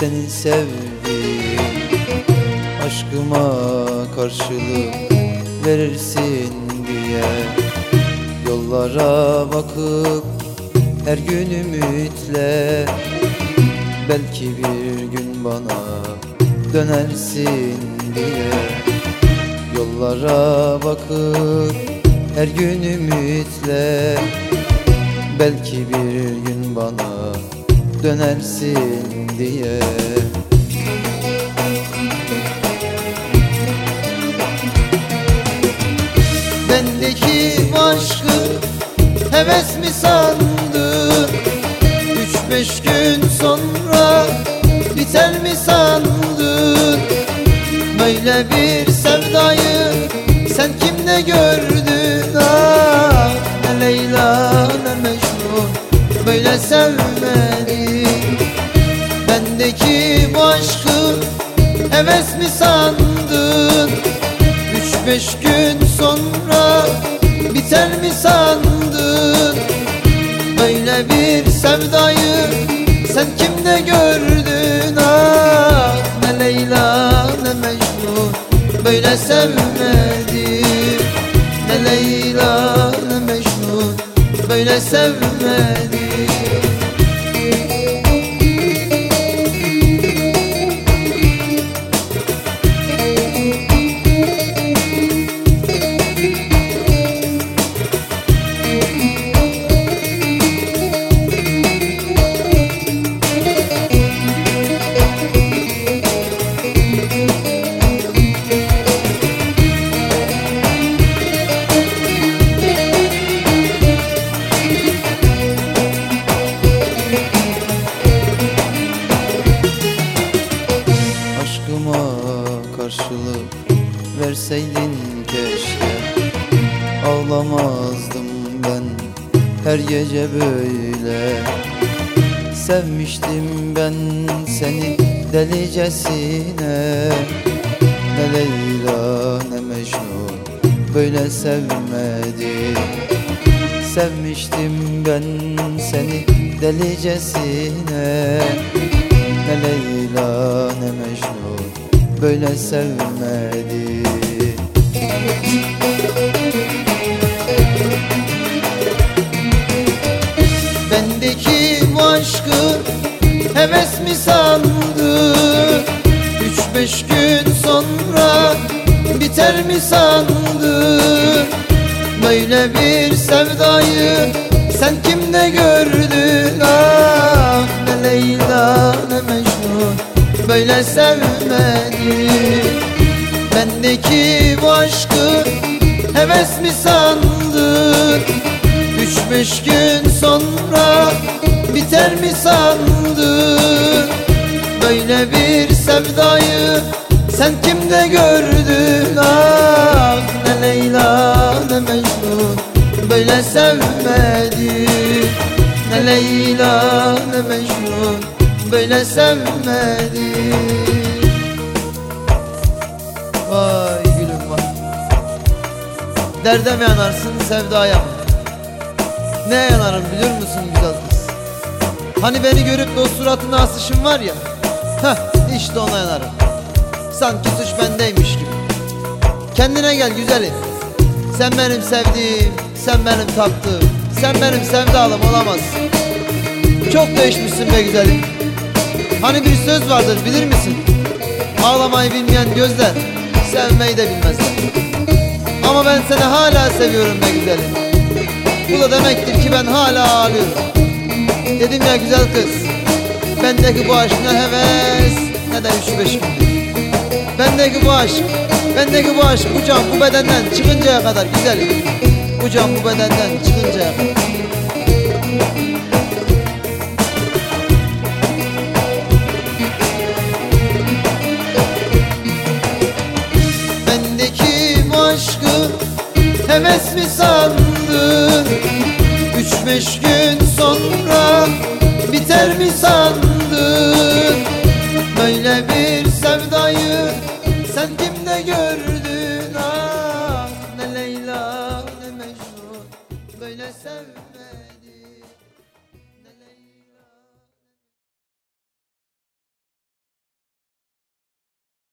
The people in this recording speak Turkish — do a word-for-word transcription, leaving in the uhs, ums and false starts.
seni sevdim, aşkıma karşılık verirsin diye. Yollara bakıp her gün ümitle, belki bir gün bana dönersin diye. Yollara bakıp her gün ümitle, belki bir gün bana dönersin diye. Bendeki aşkı heves mi sandın? Üç beş gün sonra biter mi sandın? Böyle bir sevdayı sen kimde gördün? Ah, ne Leyla ne Mecnun böyle sevmedi. Bendeki bu aşkı heves mi sandın? Üç beş gün sonra biter mi sandın? Böyle bir sevdayı sen kimde gördün? Ah, ne Leyla ne Mecnun böyle sevmedi. Ne Leyla ne Mecnun böyle sevmedi. Karşılık verseydin keşke, ağlamazdım ben her gece böyle. Sevmiştim ben seni delicesine. Ne Leyla ne Mecnun böyle sevmedi. Sevmiştim ben seni delicesine. Ne Leyla ne Mecnun böyle sevmedi. Bendeki bu aşkı heves mi sandın? Üç beş gün sonra biter mi sandın? Böyle bir sevdayı sen kimde gördün? Ah, ne Leyla ne Mecnun böyle sevmedi. Bendeki bu aşkı heves mi sandın? Üç beş gün sonra biter mi sandın? Böyle bir sevdayı sen kimde gördün? Ah, ne Leyla ne Mecnun böyle sevmedi. Ne Leyla ne Mecnun böyle sevmedi. Vay gülüm vay. Derde mi yanarsın sevdaya mı? Ne yanarım biliyor musun güzel kız? Hani beni görüp de o suratına asışım var ya, heh işte ona yanarım. Sanki suç bendeymiş gibi. Kendine gel güzelim. Sen benim sevdiğim, sen benim taptığım, sen benim sevdalım olamazsın. Çok değişmişsin be güzelim. Hani bir söz vardır bilir misin? Ağlamayı bilmeyen gözler sevmeyi de bilmezler. Ama ben seni hala seviyorum be güzelim. Bu da demektir ki ben hala ağlıyorum. Dedim ya güzel kız, bendeki bu aşk ne heves ne de üç beş gün. Bendeki bu aşk, bendeki bu aşk bu can bu bedenden çıkıncaya kadar güzelim. Bu can bu bedenden çıkıncaya kadar. Aşkı heves mi sandın? Üç beş gün sonra biter mi sandın? Böyle bir sevdayı sen kimde gördün? Ah, ne Leyla ne Mecnun böyle sevme.